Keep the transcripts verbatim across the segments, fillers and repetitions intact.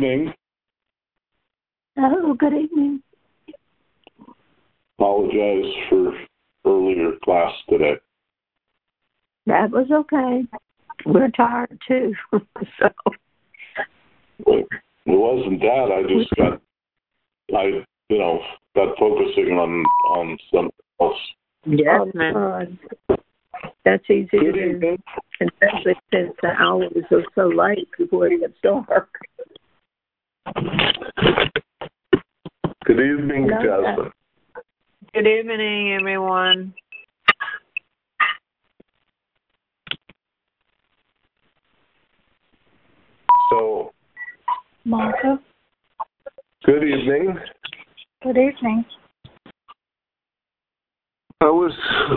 evening. Oh, good evening. Apologize for earlier class today. That was okay. We're tired too. so It wasn't that. I just got, I, you know, got focusing on, on something else. Yes, oh, man. God. That's easy Good to do. evening. Especially since the hours are so late before it gets dark. Good evening, Hello, Jasmine. Good evening, everyone. So, Martha. good evening. Good evening. I was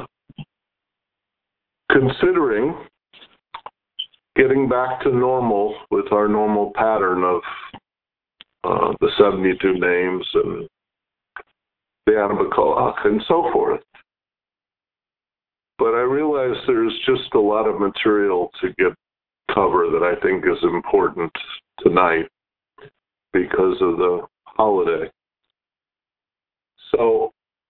considering getting back to normal with our normal pattern of uh, the seventy-two names and the Anabakoach and so forth. But I realize there's just a lot of material to get cover that I think is important tonight because of the holiday. So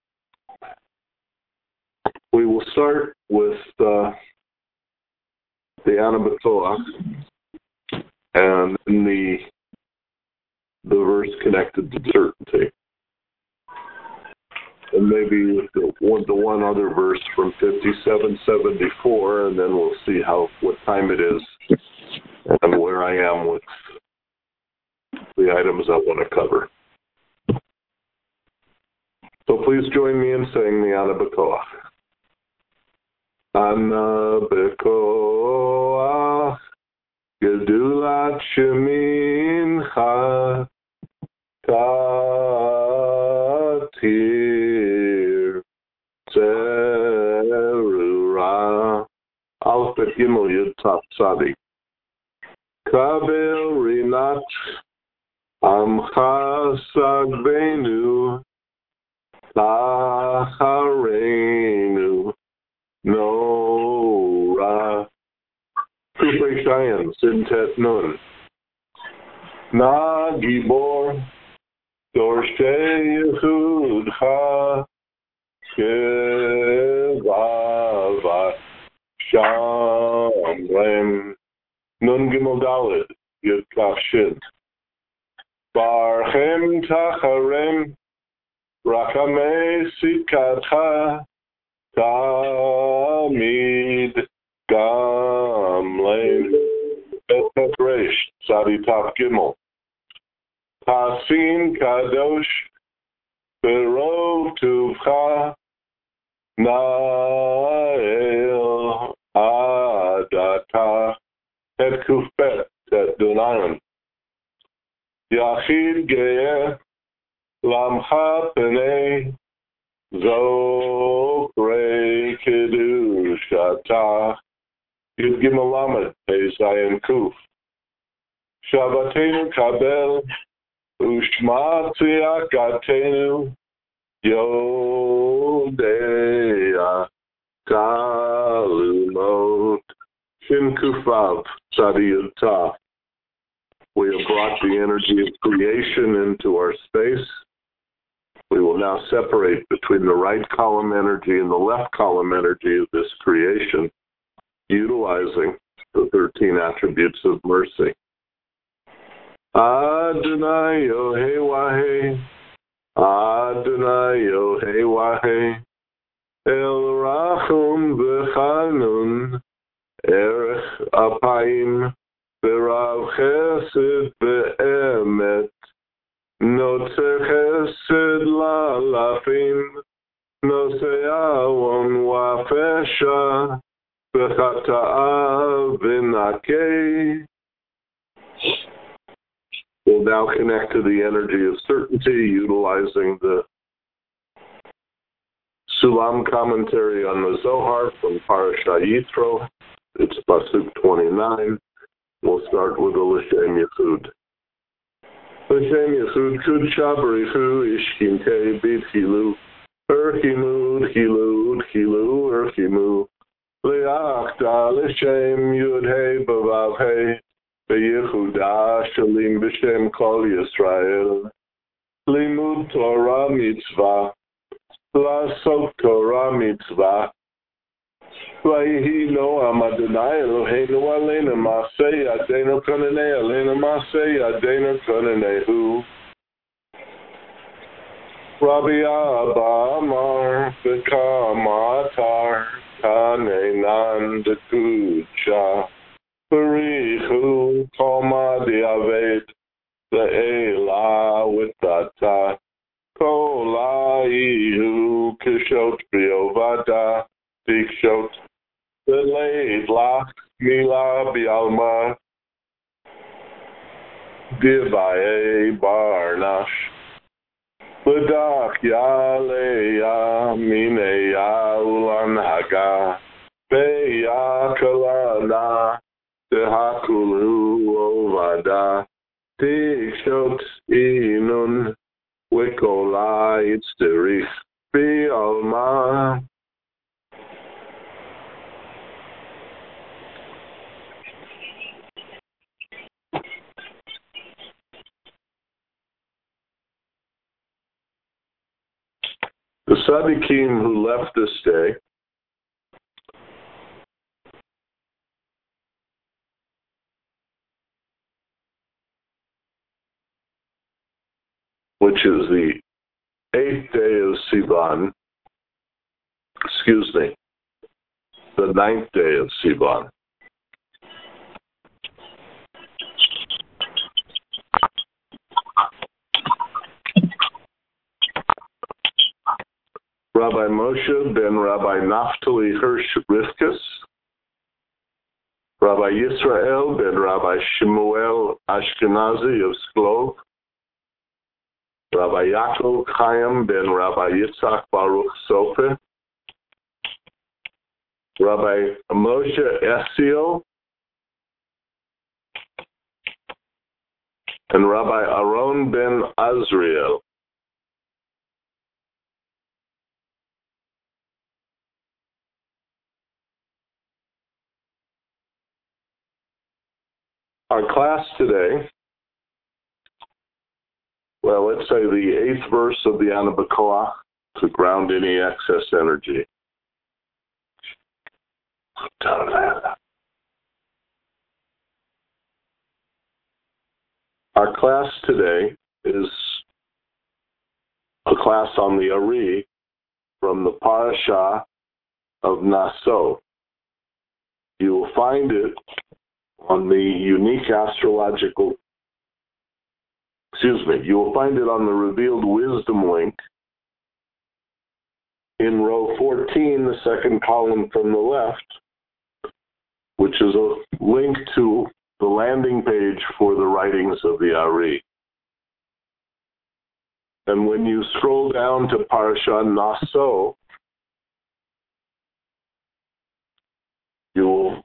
we will start with uh, the Anabakoach and then the the verse connected to certainty. And maybe the one, the one other verse from fifty-seven seventy-four, and then we'll see how what time it is and where I am with the items I want to cover. So please join me in saying the Anabakoach. Anabakoach, Gedulat Shemincha, Tatir Zerura, Alpha Gimel Yud Tav Tzadik. Kabel Rinat Amcha Sagbenu Lachareinu Nora Kufay Shayan Sintet Nun Na Gibor Dorshe Yehudcha Kevava Shamrem Nun Gimel Daled Yud Kaf Shin Barchem Tacharem Rachamei Sikatcha Tamid Gamlein Et Resh Sadi Tav Gimel Tasin Kadosh Berov Tuvcha Nael Adata Et Kufbet Et Dunayan Yachid Ge'eh Lamcha Penei Zokrei Kedushata Yud Gimel Lamed Pei Zayin Kuf Shabbatenu Kabel Ushma Tziyakatenu Yodea Kalumot Shin Kufav Tzadi Yud Tav. We have brought the energy of creation into our space. We will now separate between the right column energy and the left column energy of this creation, utilizing the thirteen attributes of mercy. Adonai Yohei Wahei, Adonai Yohei Wahei, El Rachum V'Chanun, Erech Apayim, V'Rav Chesed V'Emet, Notzer Chesed Lalafim, Nosei Awon Wafesha, V'Chata'a V'Nakei. We'll now connect to the energy of certainty, utilizing the Sulam commentary on the Zohar from Parashat Yitro. It's Pasuk twenty-nine. We'll start with the L'Shem Yechud. L'Shem Yechud Kudsha B'Richu Ishkintei B'Tchilu Erchimu D'Chilu D'Chilu Erchimu Le'achta L'Shem Yud Hei B'Vav Hei Beyehuda Shalim B'Shem Kol Yisrael. Limud Torah Mitzvah. La'asok Torah Mitzvah. Vayhi Noam Adonai Eloheinu Aleinu Masei Yadeinu Konanei Aleinu Masei Yadeinu Konanehu. Rabbi Abba Amar B'Kamatar Kanenan Dekucha Barichu Koma Diaved Le'ela Witata Kolaihu Kishot Biovada Dikshot Le'ela Mila Bialma Divaye Barnash Badak ya leya mine ya ulan haga beya kalana tehakulu ovada tikshot inun wikola itzterich bi alma. The Tzaddikim who left this day which is the eighth day of Sivan, excuse me, the ninth day of Sivan. Rabbi Moshe ben Rabbi Naftali Hirsch Rivkas, Rabbi Yisrael ben Rabbi Shemuel Ashkenazi of Sklov, Rabbi Yaakov Chaim ben Rabbi Yitzhak Baruch Sofer, Rabbi Moshe Esiel, and Rabbi Aaron ben Azriel. Our class today, well, let's say the eighth verse of the Ana B'Koach to ground any excess energy. Our class today is a class on the Ari from the Parashah of Naso. You will find it on the unique astrological, excuse me, you will find it on the Revealed Wisdom link in row fourteen, the second column from the left, which is a link to the landing page for the writings of the Ari. And when you scroll down to Parashah Naso, you will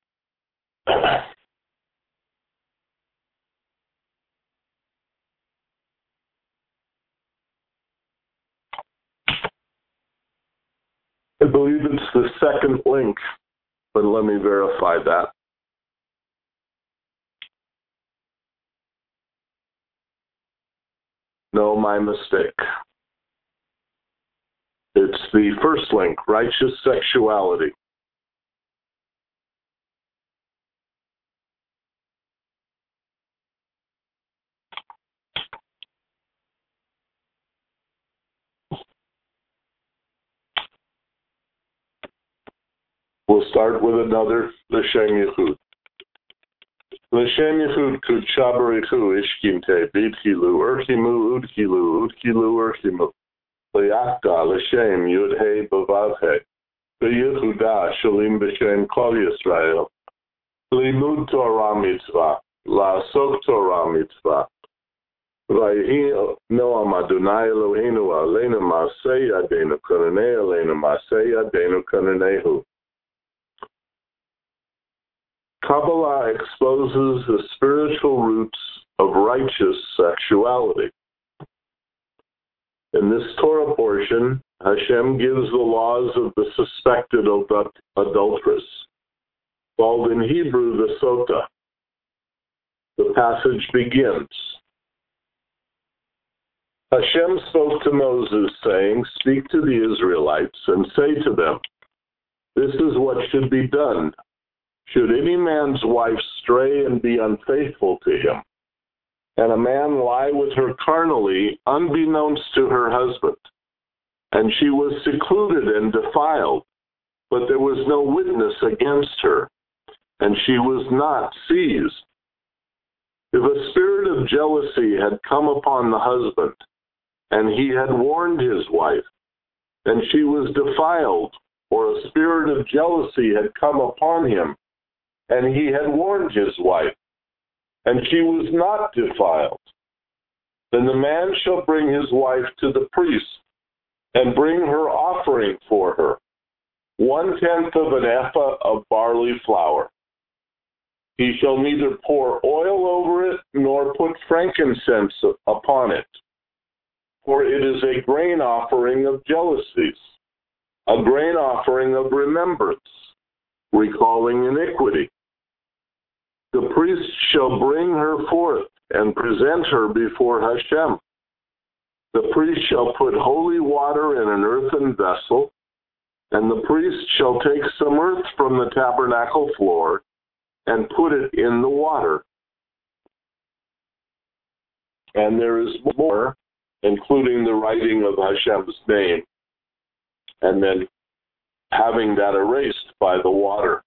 I believe it's the second link, but let me verify that. No, my mistake. It's the first link, righteous sexuality. We'll start with another L'Shem Yichud. L'Shem Yichud Kudsha Barichu Ishkimte Bidkilu Urchimu Udkilu Udkilu Urchimu L'Yakta L'Shem Yudhei Bavavhe B'Yehuda Shalim B'Shem Kol Yisrael Limud Torah Mitzvah La'asok Torah Mitzvah Vayhi Noam Adonai Eloheinu Aleinu Masei Yadeinu Konanei Aleinu Masei Yadeinu Konanehu. Kabbalah exposes the spiritual roots of righteous sexuality. In this Torah portion, Hashem gives the laws of the suspected adulteress, called in Hebrew the Sota. The passage begins. Hashem spoke to Moses, saying, "Speak to the Israelites and say to them, this is what should be done. Should any man's wife stray and be unfaithful to him, and a man lie with her carnally, unbeknownst to her husband, and she was secluded and defiled, but there was no witness against her, and she was not seized. If a spirit of jealousy had come upon the husband, and he had warned his wife, and she was defiled, or a spirit of jealousy had come upon him, and he had warned his wife, and she was not defiled, then the man shall bring his wife to the priest, and bring her offering for her, one-tenth of an ephah of barley flour. He shall neither pour oil over it, nor put frankincense upon it, for it is a grain offering of jealousies, a grain offering of remembrance, recalling iniquity. The priest shall bring her forth and present her before Hashem. The priest shall put holy water in an earthen vessel, and the priest shall take some earth from the tabernacle floor and put it in the water. And there is more, including the writing of Hashem's name, and then having that erased by the water.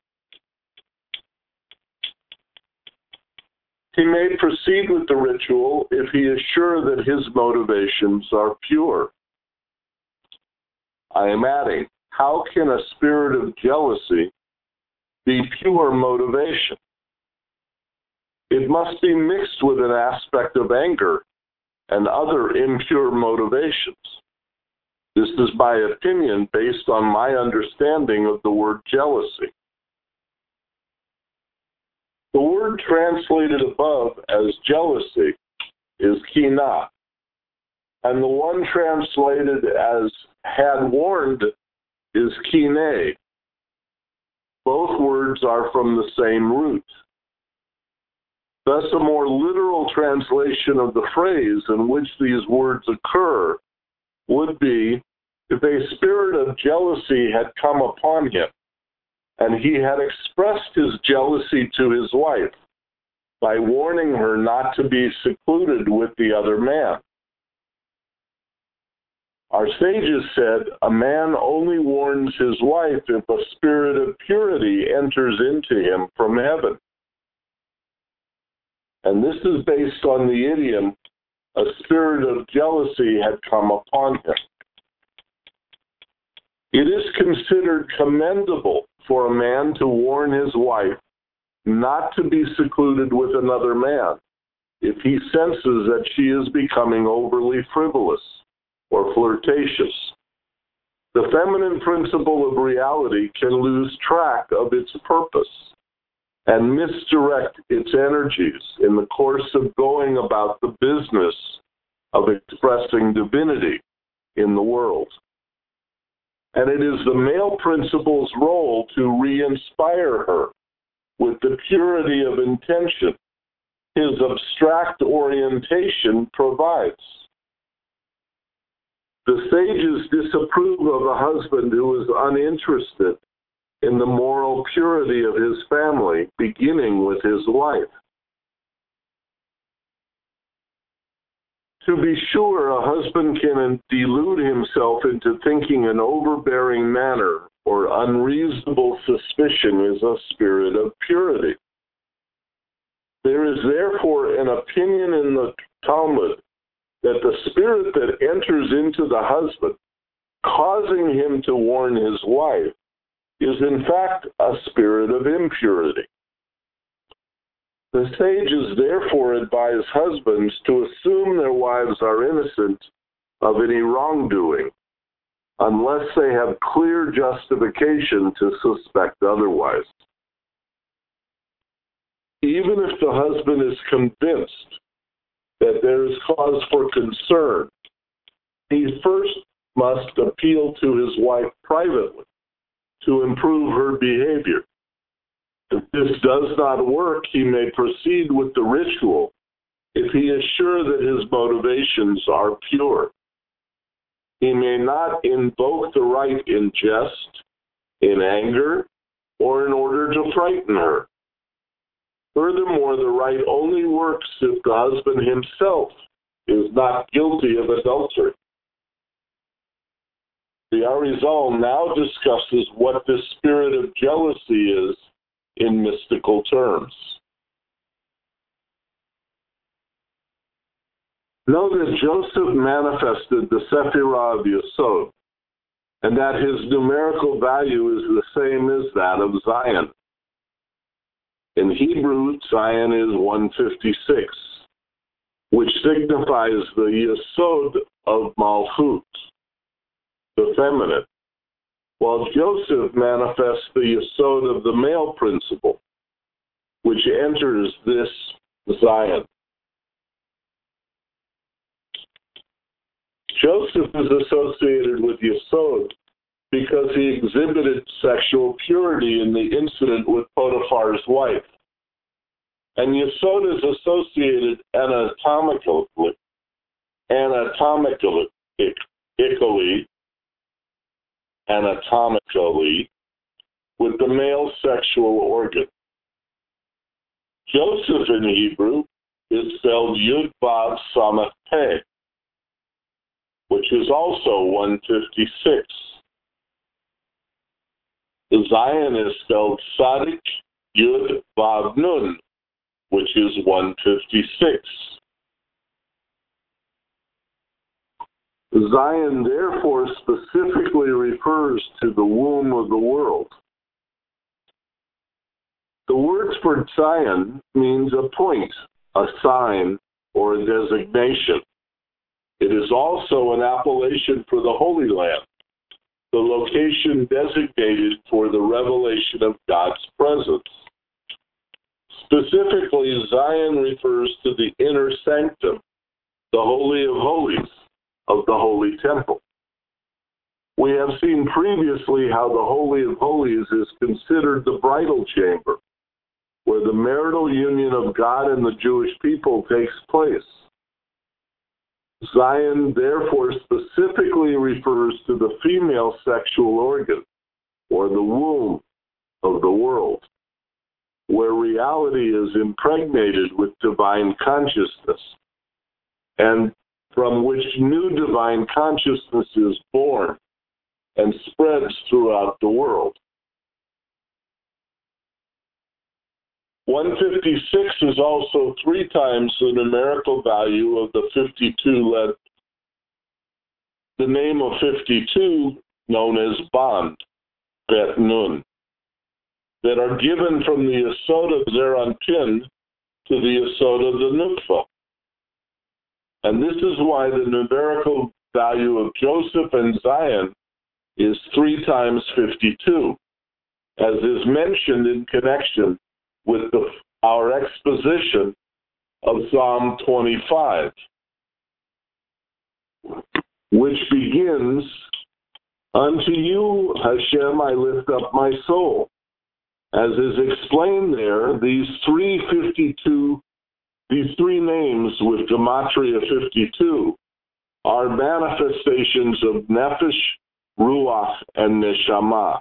He may proceed with the ritual if he is sure that his motivations are pure. I am adding, how can a spirit of jealousy be pure motivation? It must be mixed with an aspect of anger and other impure motivations. This is my opinion based on my understanding of the word jealousy. The word translated above as jealousy is kinah, and the one translated as had warned is kineh. Both words are from the same root. Thus, a more literal translation of the phrase in which these words occur would be, if a spirit of jealousy had come upon him, and he had expressed his jealousy to his wife by warning her not to be secluded with the other man. Our sages said, a man only warns his wife if a spirit of purity enters into him from heaven. And this is based on the idiom, a spirit of jealousy had come upon him. It is considered commendable for a man to warn his wife not to be secluded with another man if he senses that she is becoming overly frivolous or flirtatious. The feminine principle of reality can lose track of its purpose and misdirect its energies in the course of going about the business of expressing divinity in the world. And it is the male principle's role to re-inspire her with the purity of intention his abstract orientation provides. The sages disapprove of a husband who is uninterested in the moral purity of his family, beginning with his wife. To be sure, a husband can delude himself into thinking an overbearing manner or unreasonable suspicion is a spirit of purity. There is therefore an opinion in the Talmud that the spirit that enters into the husband, causing him to warn his wife, is in fact a spirit of impurity. The sages therefore advise husbands to assume their wives are innocent of any wrongdoing, unless they have clear justification to suspect otherwise. Even if the husband is convinced that there is cause for concern, he first must appeal to his wife privately to improve her behavior. If this does not work, he may proceed with the ritual if he is sure that his motivations are pure. He may not invoke the rite in jest, in anger, or in order to frighten her. Furthermore, the rite only works if the husband himself is not guilty of adultery. The Arizal now discusses what this spirit of jealousy is in mystical terms. Know that Joseph manifested the Sephirah of Yesod, and that his numerical value is the same as that of Zion. In Hebrew, Zion is one fifty-six, which signifies the Yesod of Malchut, the feminine, while Joseph manifests the Yesod of the male principle, which enters this Zion. Joseph is associated with Yesod because he exhibited sexual purity in the incident with Potiphar's wife. And Yesod is associated anatomically, anatomically, anatomically with the male sexual organ. Joseph in Hebrew is spelled Yud Vav Samach Peh, which is also one fifty-six. Zion is spelled Sadik Yud Vav Nun, which is one fifty-six. Zion therefore specifically refers to the womb of the world. The word for Zion means a point, a sign, or a designation. It is also an appellation for the Holy Land, the location designated for the revelation of God's presence. Specifically, Zion refers to the inner sanctum, the Holy of Holies of the Holy Temple. We have seen previously how the Holy of Holies is considered the bridal chamber, where the marital union of God and the Jewish people takes place. Zion therefore specifically refers to the female sexual organ, or the womb of the world, where reality is impregnated with divine consciousness, and from which new divine consciousness is born and spreads throughout the world. one fifty-six is also three times the numerical value of the fifty-two led, the name of fifty-two known as Bond, Bet Nun, that are given from the Yesod of Zeranpin to the Yesod of the Nutfa. And this is why the numerical value of Joseph and Zion is three times fifty-two, as is mentioned in connection with the, our exposition of Psalm twenty-five, which begins, "Unto you, Hashem, I lift up my soul." As is explained there, these three fifty-two, these three names with gematria fifty-two are manifestations of Nefesh, Ruach, and Neshama.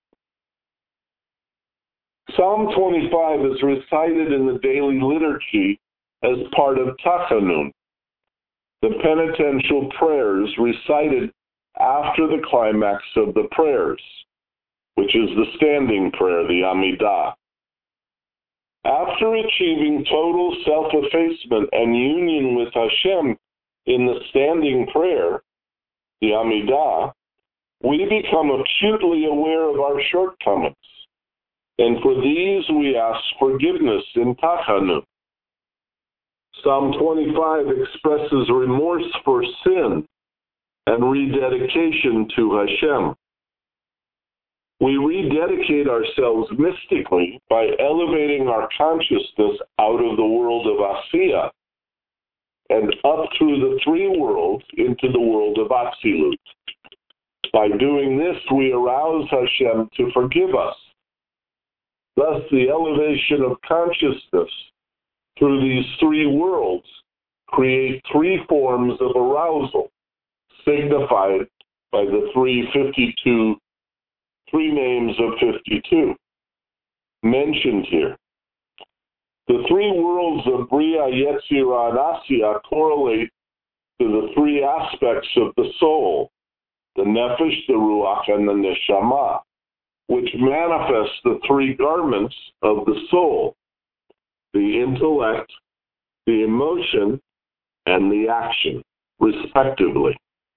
Psalm twenty-five is recited in the daily liturgy as part of Tachanun, the penitential prayers recited after the climax of the prayers, which is the standing prayer, the Amidah. After achieving total self-effacement and union with Hashem in the standing prayer, the Amidah, we become acutely aware of our shortcomings. And for these we ask forgiveness in Tachanun. Psalm twenty-five expresses remorse for sin and rededication to Hashem. We rededicate ourselves mystically by elevating our consciousness out of the world of Asiya and up through the three worlds into the world of Atzilut. By doing this, we arouse Hashem to forgive us. Thus, the elevation of consciousness through these three worlds create three forms of arousal, signified by the three fifty-two, three names of fifty-two mentioned here. The three worlds of Bria, Yetzirah, and Asiya correlate to the three aspects of the soul, the Nefesh, the Ruach, and the Neshama, which manifest the three garments of the soul, the intellect, the emotion, and the action, respectively.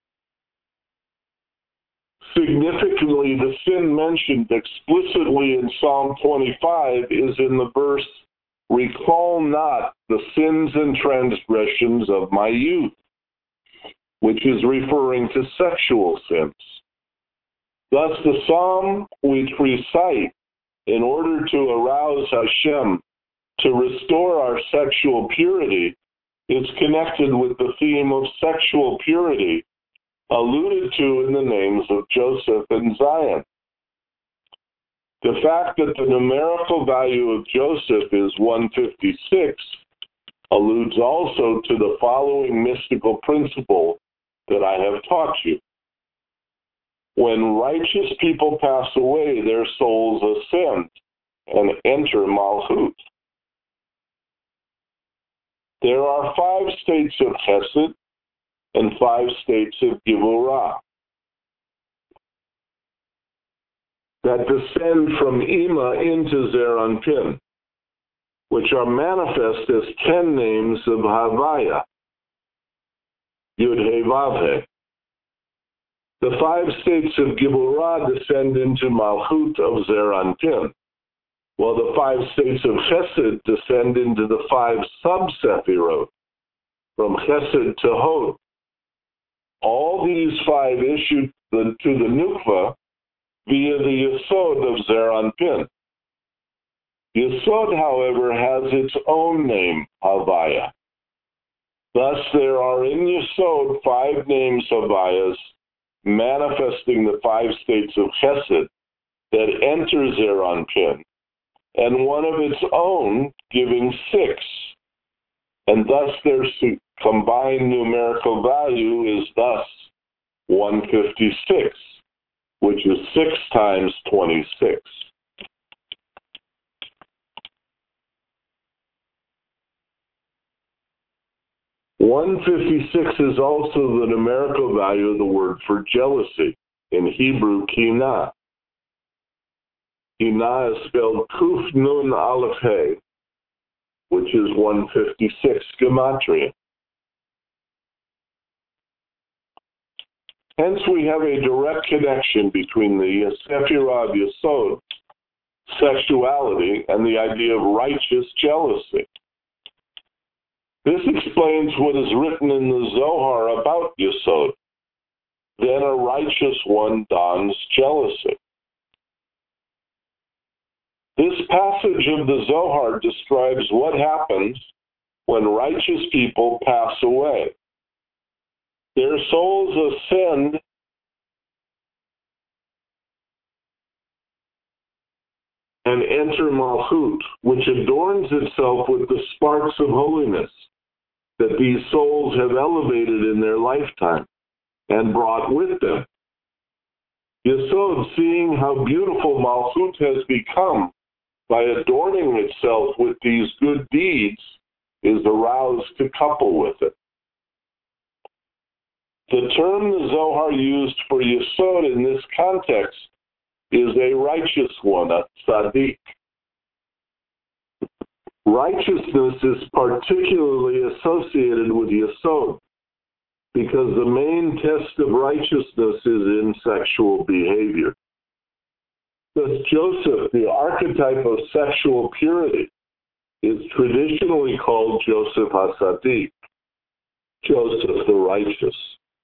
Significantly, the sin mentioned explicitly in Psalm twenty-five is in the verse, "Recall not the sins and transgressions of my youth," which is referring to sexual sins. Thus, the psalm which we recite in order to arouse Hashem to restore our sexual purity is connected with the theme of sexual purity alluded to in the names of Joseph and Zion. The fact that the numerical value of Joseph is one fifty-six alludes also to the following mystical principle that I have taught you. When righteous people pass away, their souls ascend and enter Malchut. There are five states of Chesed and five states of Gevurah that descend from Ima into Zeir Anpin, which are manifest as ten names of Havaya, Yud-He Vav-He. The five states of Gevurah descend into Malchut of Zeir Anpin, while the five states of Chesed descend into the five sub-Sephirot, from Chesed to Hod. All these five issue to the Nukva via the Yesod of Zeir Anpin. Yesod, however, has its own name, Havaya. Thus, there are in Yesod five names Havayas manifesting the five states of Chesed that enter Zeir Anpin, and one of its own giving six, and thus their combined numerical value is thus one fifty-six, which is six times twenty-six. one fifty-six is also the numerical value of the word for jealousy, in Hebrew, kinah. Kinah is spelled Kuf Nun Aleph He, which is one fifty-six gematria. Hence, we have a direct connection between the Sephirah of Yesod, sexuality, and the idea of righteous jealousy. This explains what is written in the Zohar about Yesod. Then a righteous one dons jealousy. This passage of the Zohar describes what happens when righteous people pass away. Their souls ascend and enter Malchut, which adorns itself with the sparks of holiness that these souls have elevated in their lifetime and brought with them. Yesod, seeing how beautiful Malchut has become by adorning itself with these good deeds, is aroused to couple with it. The term the Zohar used for Yesod in this context is a righteous one, a tzaddik. Righteousness is particularly associated with Yesod because the main test of righteousness is in sexual behavior. Thus, Joseph, the archetype of sexual purity, is traditionally called Joseph HaTzadik, Joseph the righteous.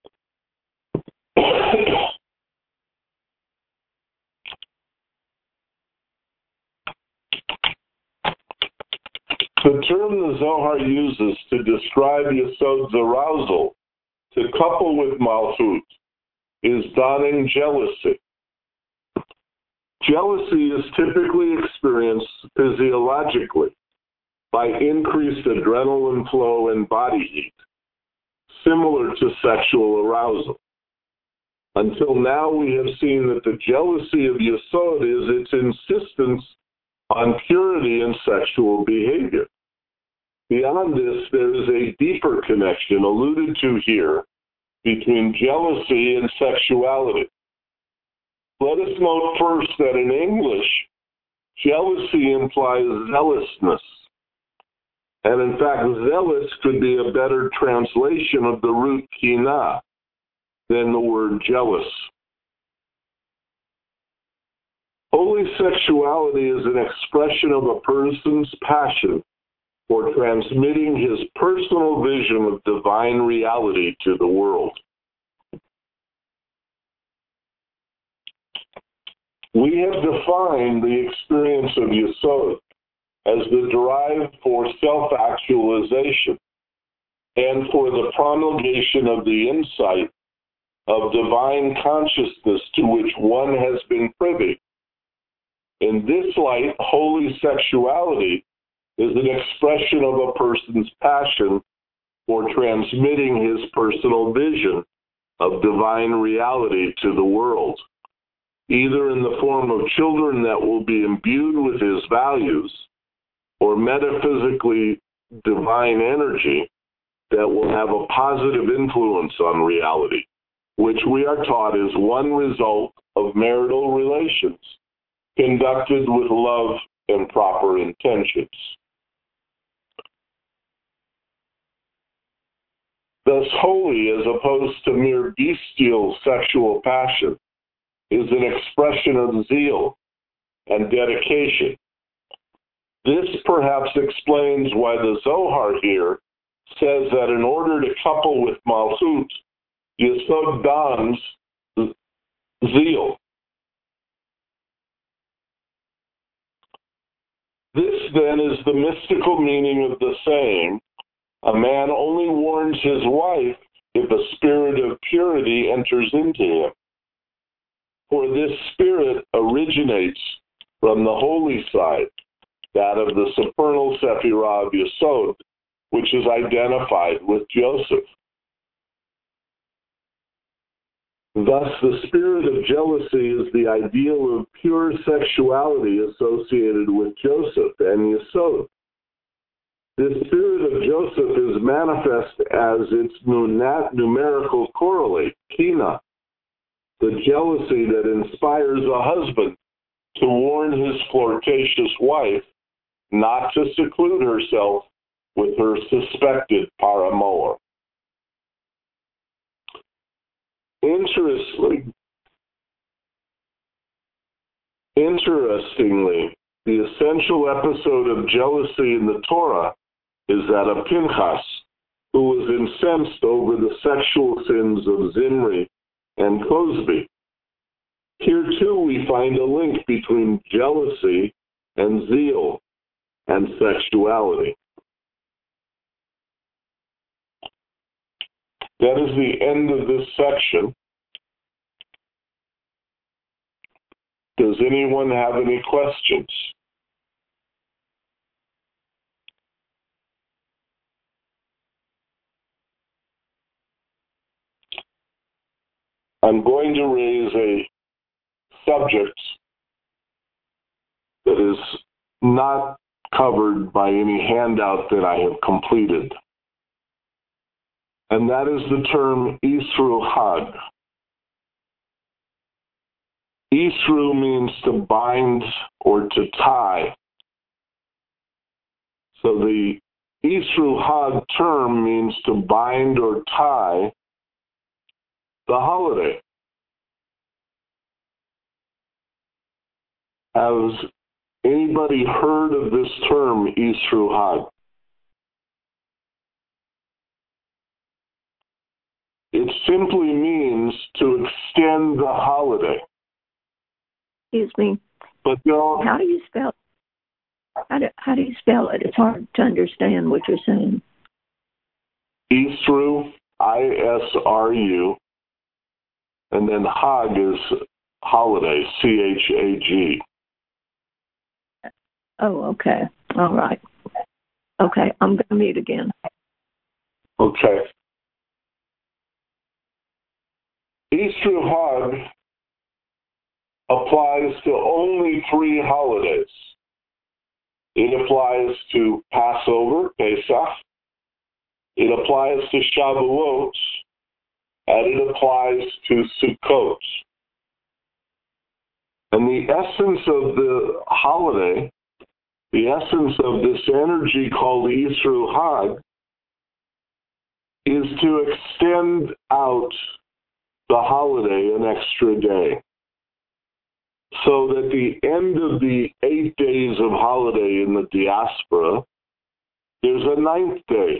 The term the Zohar uses to describe Yesod's arousal to couple with Malchut is donning jealousy. Jealousy is typically experienced physiologically by increased adrenaline flow and body heat, similar to sexual arousal. Until now, we have seen that the jealousy of Yesod is its insistence on purity in sexual behavior. Beyond this, there is a deeper connection alluded to here between jealousy and sexuality. Let us note first that in English, jealousy implies zealousness. And in fact, zealous could be a better translation of the root kina than the word jealous. Holy sexuality is an expression of a person's passion for transmitting his personal vision of divine reality to the world. We have defined the experience of Yesod as the drive for self-actualization and for the promulgation of the insight of divine consciousness to which one has been privy. In this light, holy sexuality is an expression of a person's passion for transmitting his personal vision of divine reality to the world, either in the form of children that will be imbued with his values, or metaphysically divine energy that will have a positive influence on reality, which we are taught is one result of marital relations conducted with love and proper intentions. Thus, holy, as opposed to mere bestial sexual passion, is an expression of zeal and dedication. This perhaps explains why the Zohar here says that in order to couple with Malchut, Yesod dons zeal. This, then, is the mystical meaning of the saying, a man only warns his wife if a spirit of purity enters into him. For this spirit originates from the holy side, that of the supernal Sephirah of Yesod, which is identified with Joseph. Thus, the spirit of jealousy is the ideal of pure sexuality associated with Joseph and Yesod. This spirit of Joseph is manifest as its numerical correlate, kina, the jealousy that inspires a husband to warn his flirtatious wife not to seclude herself with her suspected paramour. Interestingly, interestingly, the essential episode of jealousy in the Torah is that of Pinchas, who was incensed over the sexual sins of Zimri and Cosbi. Here, too, we find a link between jealousy and zeal and sexuality. That is the end of this section. Does anyone have any questions? I'm going to raise a subject that is not covered by any handout that I have completed. And that is the term Isru Had. Isru means to bind or to tie. So the Isru Had term means to bind or tie the holiday. Has anybody heard of this term, Isru Had? It simply means to extend the holiday. Excuse me. But no, How do you spell? How do how do you spell it? It's hard to understand what you're saying. Isru, I S R U, and then Hag is holiday, C H A G. Oh, okay. All right. Okay, I'm going to mute again. Okay. Easter Hag applies to only three holidays. It applies to Passover, Pesach. It applies to Shavuot, and it applies to Sukkot. And the essence of the holiday, the essence of this energy called Easter Hag, is to extend out the holiday an extra day, so that the end of the eight days of holiday in the diaspora, there's a ninth day.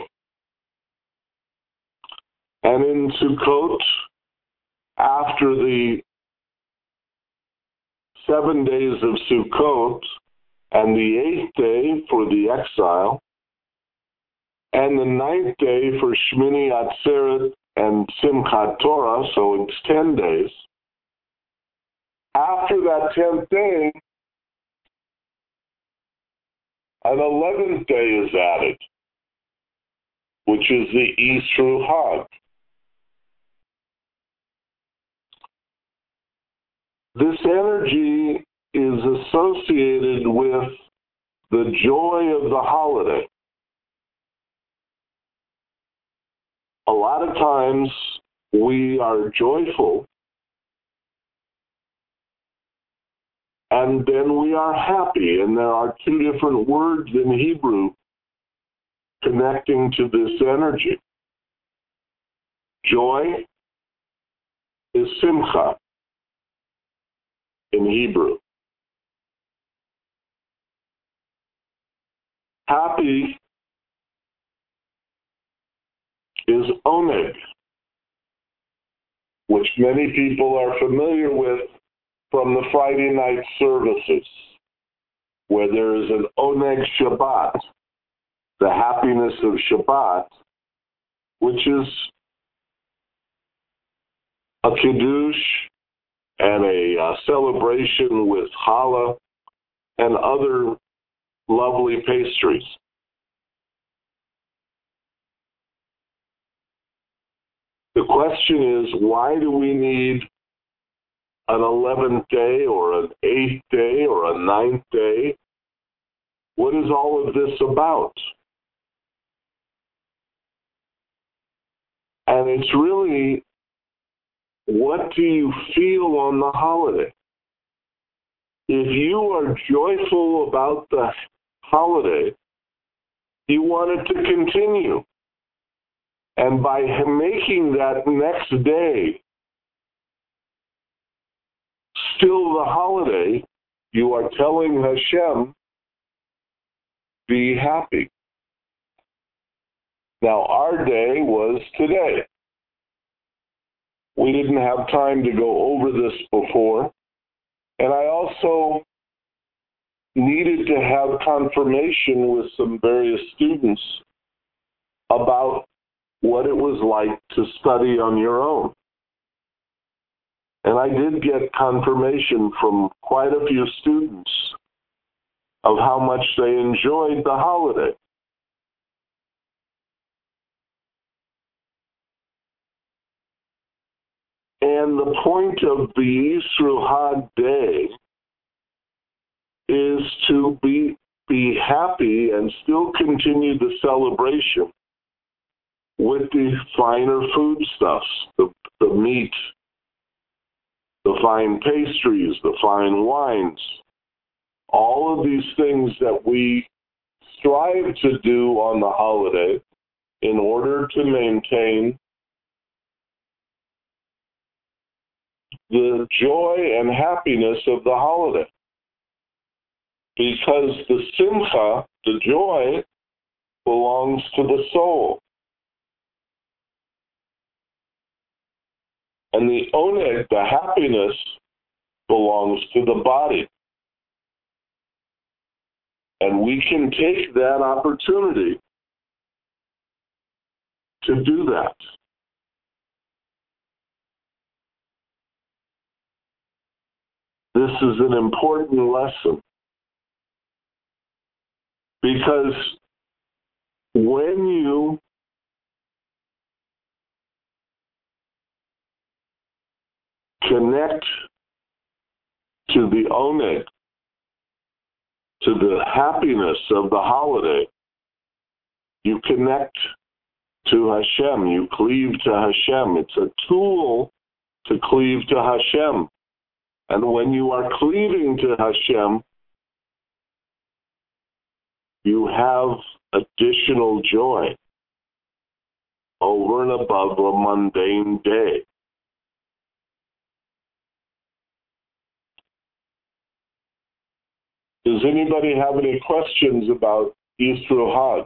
And in Sukkot, after the seven days of Sukkot and the eighth day for the exile, and the ninth day for Shmini Atzeret and Simchat Torah, so it's ten days. After that tenth day, an eleventh day is added, which is the Easter Hag. This energy is associated with the joy of the holiday. A lot of times we are joyful and then we are happy, and there are two different words in Hebrew connecting to this energy. Joy is simcha in Hebrew. Happy is oneg, which many people are familiar with from the Friday night services, where there is an oneg Shabbat, the happiness of Shabbat, which is a kiddush and a uh, celebration with challah and other lovely pastries. The question is, why do we need an eleventh day or an eighth day or a ninth day? What is all of this about? And it's really, what do you feel on the holiday? If you are joyful about the holiday, you want it to continue. And by making that next day still the holiday, you are telling Hashem, be happy. Now, our day was today. We didn't have time to go over this before. And I also needed to have confirmation with some various students about what it was like to study on your own. And I did get confirmation from quite a few students of how much they enjoyed the holiday. And the point of the Easter Hag day is to be, be happy and still continue the celebration with the finer foodstuffs, the, the meat, the fine pastries, the fine wines, all of these things that we strive to do on the holiday in order to maintain the joy and happiness of the holiday. Because the simcha, the joy, belongs to the soul. And the oneg, the happiness, belongs to the body. And we can take that opportunity to do that. this is an important lesson, because when you connect to the oneg, to the happiness of the holiday, you connect to Hashem, you cleave to Hashem. It's a tool to cleave to Hashem. And when you are cleaving to Hashem, you have additional joy over and above a mundane day. Does anybody have any questions about Yisro Hag?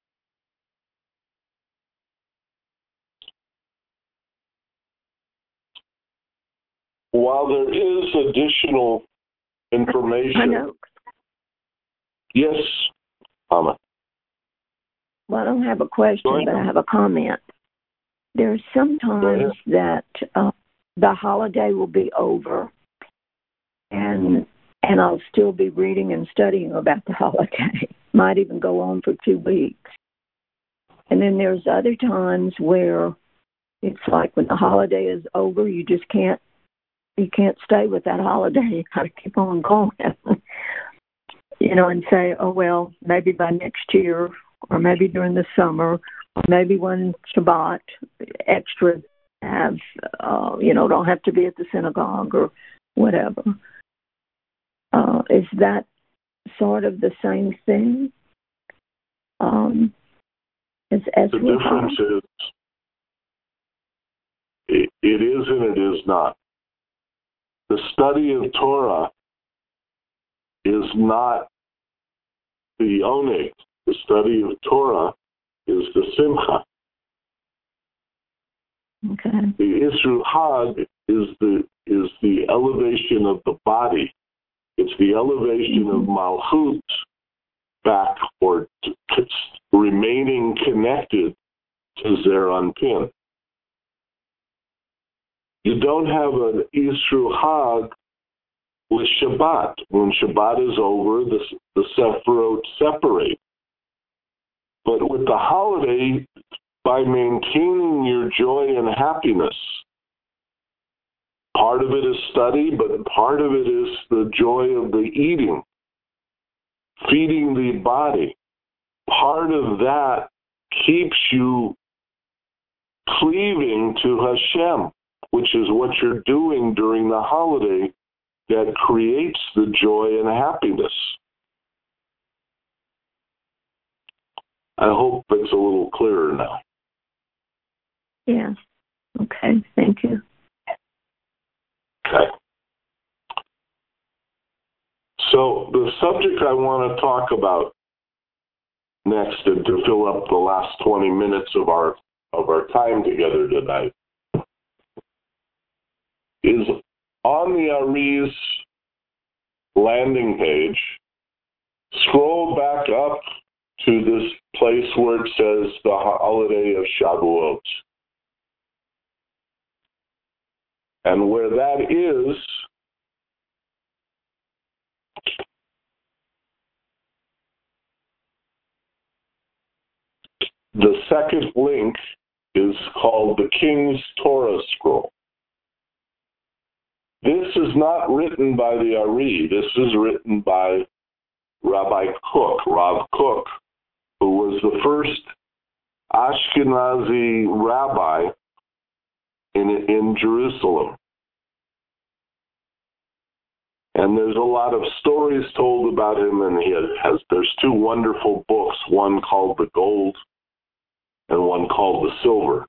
While there is additional information. I know. Yes, Mama. Well, I don't have a question, but I have a comment. There's sometimes that uh, the holiday will be over, and and I'll still be reading and studying about the holiday. Might even go on for two weeks. And then there's other times where it's like when the holiday is over, you just can't you can't stay with that holiday. You got to keep on going. You know, and say, oh, well, maybe by next year, or maybe during the summer, or maybe when Shabbat extra have, uh, you know, don't have to be at the synagogue or whatever. Uh, is that sort of the same thing? Um, as, as the difference is, it, it is and it is not. The study of Torah is not the oneg. The study of Torah is the simcha. Okay. The Yisro Hag is the is the elevation of the body. It's the elevation mm-hmm. of Malchut back, or t- t- remaining connected to Zeir Anpin. You don't have an Yisro Hag with Shabbat. When Shabbat is over, the, the Sephiroth separate. But with the holiday, by maintaining your joy and happiness, part of it is study, but part of it is the joy of the eating, feeding the body. Part of that keeps you cleaving to Hashem, which is what you're doing during the holiday that creates the joy and happiness. I hope it's a little clearer now. Yes. Okay. Thank you. Okay. So the subject I want to talk about next, and to fill up the last twenty minutes of our of our time together tonight, is on the Ari's landing page. Scroll back up to this place where it says the holiday of Shavuot. And where that is, the second link is called the King's Torah Scroll. This is not written by the Ari. This is written by Rabbi Kook, Rav Kook, who was the first Ashkenazi rabbi in, in Jerusalem. And there's a lot of stories told about him, and he has, there's two wonderful books, one called The Gold and one called The Silver.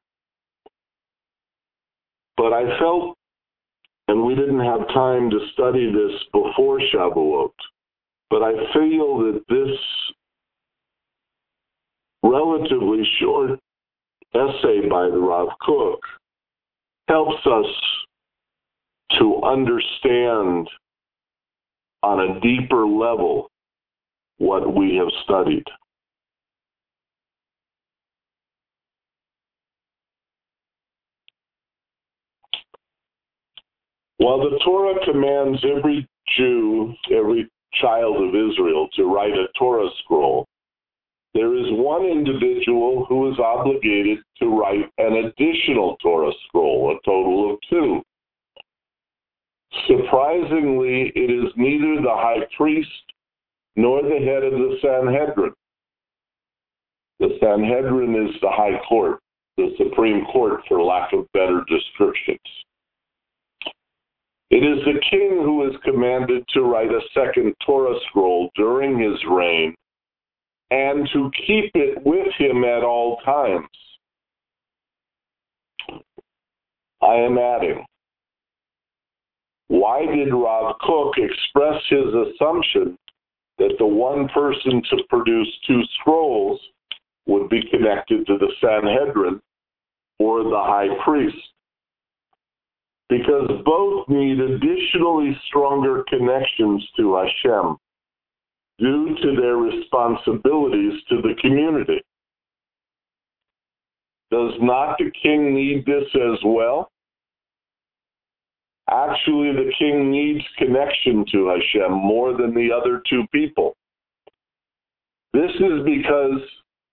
But I felt, and we didn't have time to study this before Shavuot, but I feel that this relatively short essay by the Rav Kook helps us to understand on a deeper level what we have studied. While the Torah commands every Jew, every child of Israel, to write a Torah scroll, there is one individual who is obligated to write an additional Torah scroll, a total of two. Surprisingly, it is neither the high priest nor the head of the Sanhedrin. The Sanhedrin is the high court, the Supreme Court, for lack of better descriptions. It is the king who is commanded to write a second Torah scroll during his reign and to keep it with him at all times. I am adding, why did Rav Kook express his assumption that the one person to produce two scrolls would be connected to the Sanhedrin or the high priest? Because both need additionally stronger connections to Hashem due to their responsibilities to the community. Does not the king need this as well? Actually, the king needs connection to Hashem more than the other two people. This is because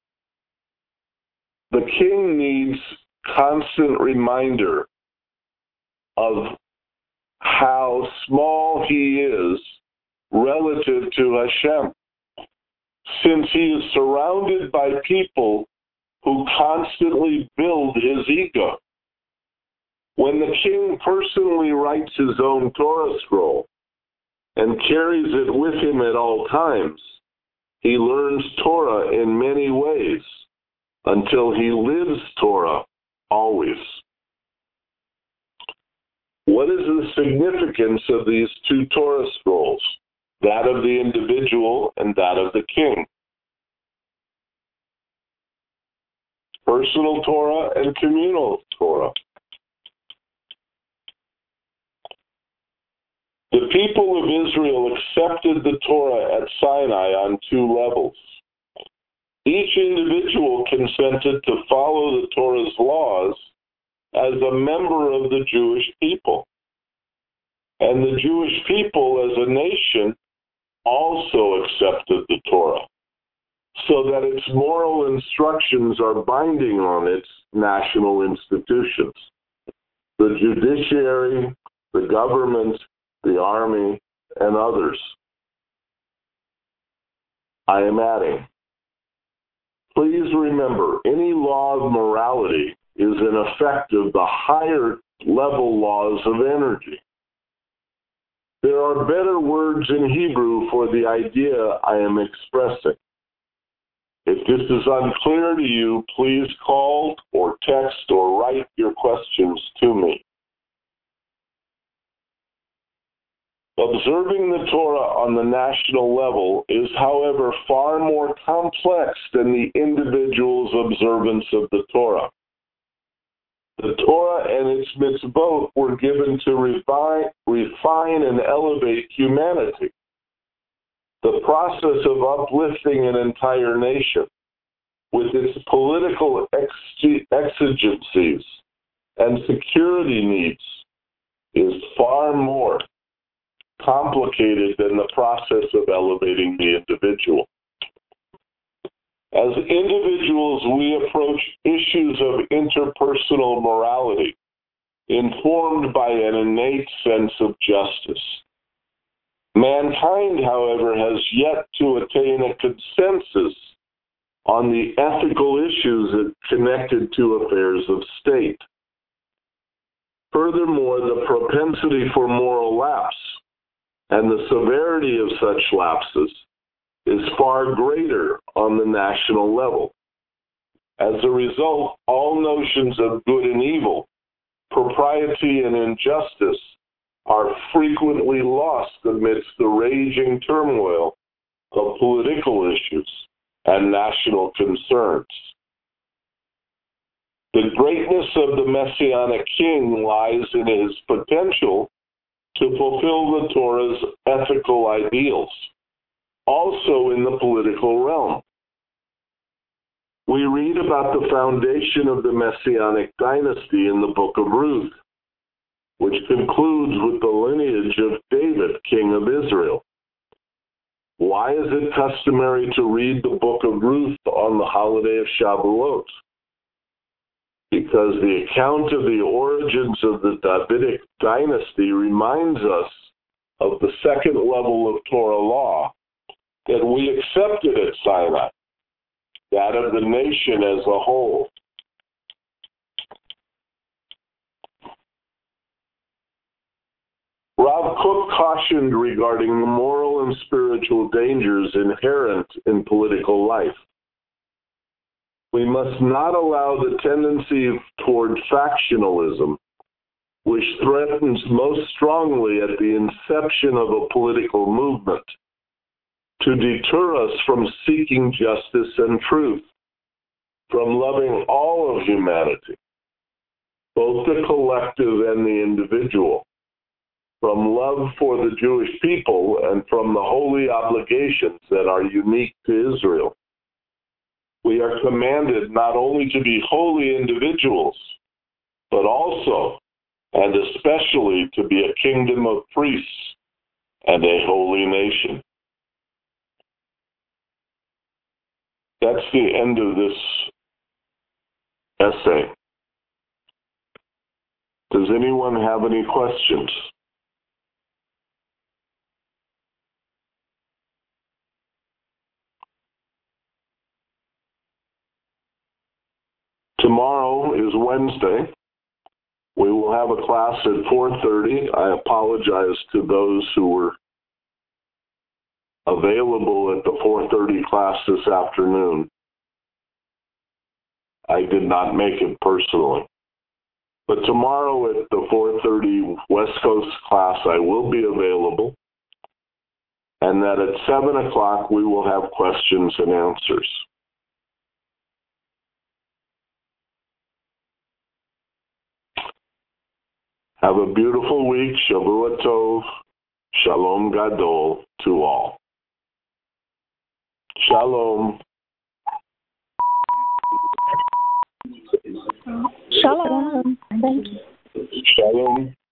the king needs constant reminder of how small he is relative to Hashem, since he is surrounded by people who constantly build his ego. When the king personally writes his own Torah scroll and carries it with him at all times, he learns Torah in many ways until he lives Torah always. What is the significance of these two Torah scrolls, that of the individual and that of the king? Personal Torah and communal Torah. The people of Israel accepted the Torah at Sinai on two levels. Each individual consented to follow the Torah's laws as a member of the Jewish people. And the Jewish people as a nation also accepted the Torah, so that its moral instructions are binding on its national institutions, the judiciary, the government, the army, and others. I am adding, please remember, any law of morality is an effect of the higher level laws of energy. There are better words in Hebrew for the idea I am expressing. If this is unclear to you, please call or text or write your questions to me. Observing the Torah on the national level is, however, far more complex than the individual's observance of the Torah. The Torah and its mitzvot were given to refine, refine and elevate humanity. The process of uplifting an entire nation with its political exigencies and security needs is far more complicated than the process of elevating the individual. As individuals, we approach issues of interpersonal morality informed by an innate sense of justice. Mankind, however, has yet to attain a consensus on the ethical issues connected to affairs of state. Furthermore, the propensity for moral lapse and the severity of such lapses is far greater on the national level. As a result, all notions of good and evil, propriety and injustice are frequently lost amidst the raging turmoil of political issues and national concerns. The greatness of the Messianic King lies in his potential to fulfill the Torah's ethical ideals, also in the political realm. We read about the foundation of the Messianic dynasty in the book of Ruth. which concludes with the lineage of David, king of Israel. Why is it customary to read the book of Ruth on the holiday of Shavuot? Because the account of the origins of the Davidic dynasty reminds us of the second level of Torah law that we accepted at Sinai, that of the nation as a whole. Rav Kook cautioned regarding the moral and spiritual dangers inherent in political life. We must not allow the tendency toward factionalism, which threatens most strongly at the inception of a political movement, to deter us from seeking justice and truth, from loving all of humanity, both the collective and the individual, from love for the Jewish people and from the holy obligations that are unique to Israel. We are commanded not only to be holy individuals, but also and especially to be a kingdom of priests and a holy nation. That's the end of this essay. Does anyone have any questions? Tomorrow is Wednesday. We will have a class at four thirty. I apologize to those who were available at the four thirty class this afternoon. I did not make it personally. But tomorrow at the four thirty West Coast class, I will be available. And that at seven o'clock, we will have questions and answers. Have a beautiful week. Shavua Tov. Shalom Gadol to all. Shalom. Shalom. Thank you. Shalom.